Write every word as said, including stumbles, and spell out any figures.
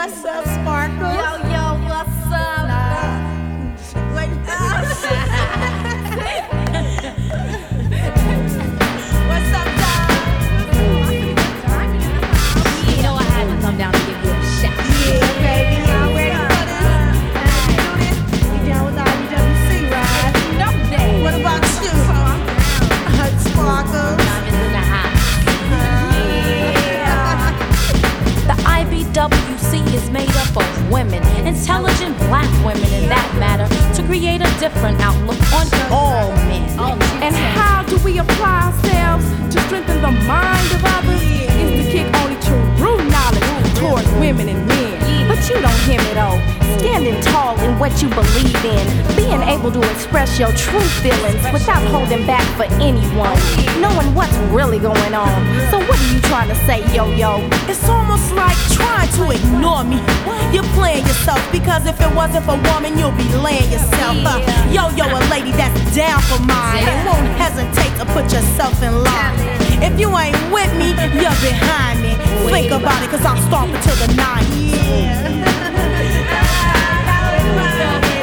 what's up, Sparkle? Yo, yo, what's up? Nah. Wait. What's up, Dog? You know I had to come down to give you a shout. Yeah, baby, y'all ready for this? You down with I B W C, right? No day. What about you? Sparkle? Diamonds in the house. The I B W C is made up of women, intelligent black women in that matter, to create a different outlook on all men. And how do we apply ourselves to strengthen the mind of others? Is to kick only true knowledge towards women and men. But you don't hear me though. Standing tall in what you believe in, being able to express your true feelings without holding back for anyone, knowing what's really going on. So what are you trying to say, yo-yo? It's almost like trying to ignore me. You're playing yourself, because if it wasn't for woman, you'll be laying yourself up. Yo, yo, a lady that's down for mine and won't hesitate to put yourself in line. If you ain't with me, you're behind me. Think about it, cause I'm stomping to the nine. Yeah.